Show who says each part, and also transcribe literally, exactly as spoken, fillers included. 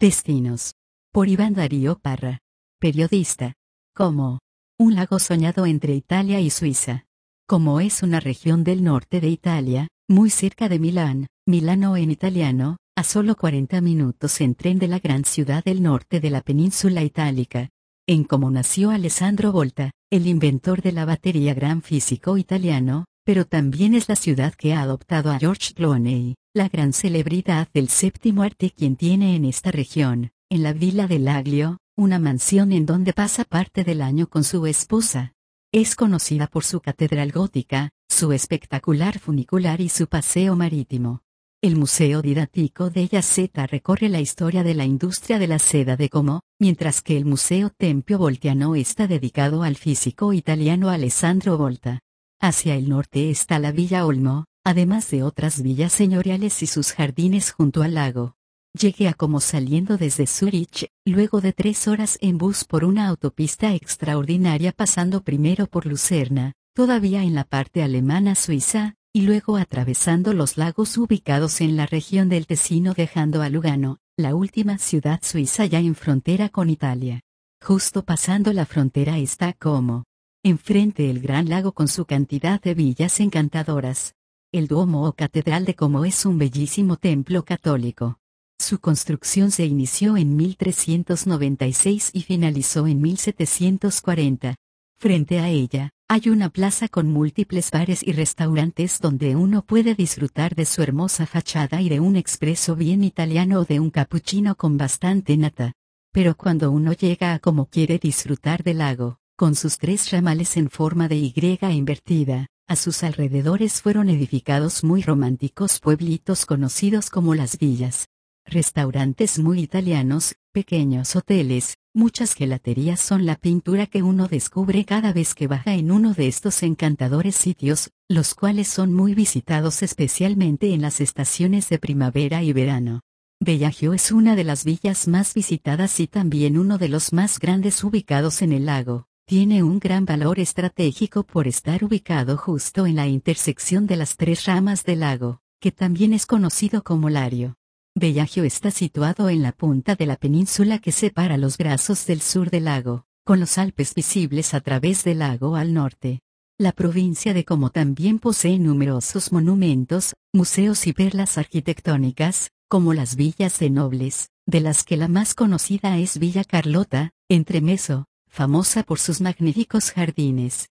Speaker 1: Destinos. Por Iván Darío Parra. Periodista. Como. Un lago soñado entre Italia y Suiza. Como es una región del norte de Italia, muy cerca de Milán, Milano en italiano, a solo cuarenta minutos en tren de la gran ciudad del norte de la península itálica. En Como nació Alessandro Volta, el inventor de la batería, gran físico italiano, pero también es la ciudad que ha adoptado a George Clooney, la gran celebridad del séptimo arte, quien tiene en esta región, en la Villa del Aglio, una mansión en donde pasa parte del año con su esposa. Es conocida por su catedral gótica, su espectacular funicular y su paseo marítimo. El Museo Didattico della Seta recorre la historia de la industria de la seda de Como, mientras que el Museo Tempio Voltiano está dedicado al físico italiano Alessandro Volta. Hacia el norte está la Villa Olmo, además de otras villas señoriales y sus jardines junto al lago. Llegué a Como saliendo desde Zúrich, luego de tres horas en bus por una autopista extraordinaria, pasando primero por Lucerna, todavía en la parte alemana suiza, y luego atravesando los lagos ubicados en la región del Tesino, dejando a Lugano, la última ciudad suiza ya en frontera con Italia. Justo pasando la frontera está Como. Enfrente el gran lago con su cantidad de villas encantadoras. El Duomo o Catedral de Como es un bellísimo templo católico. Su construcción se inició en mil trescientos noventa y seis y finalizó en mil setecientos cuarenta. Frente a ella, hay una plaza con múltiples bares y restaurantes donde uno puede disfrutar de su hermosa fachada y de un expreso bien italiano o de un cappuccino con bastante nata. Pero cuando uno llega a Como, quiere disfrutar del lago, con sus tres ramales en forma de Y invertida. A sus alrededores fueron edificados muy románticos pueblitos conocidos como las villas. Restaurantes muy italianos, pequeños hoteles, muchas gelaterías son la pintura que uno descubre cada vez que baja en uno de estos encantadores sitios, los cuales son muy visitados especialmente en las estaciones de primavera y verano. Bellagio es una de las villas más visitadas y también uno de los más grandes ubicados en el lago. Tiene un gran valor estratégico por estar ubicado justo en la intersección de las tres ramas del lago, que también es conocido como Lario. Bellagio está situado en la punta de la península que separa los Grasos del sur del lago, con los Alpes visibles a través del lago al norte. La provincia de Como también posee numerosos monumentos, museos y perlas arquitectónicas, como las villas de nobles, de las que la más conocida es Villa Carlotta, en Tremeso, famosa por sus magníficos jardines.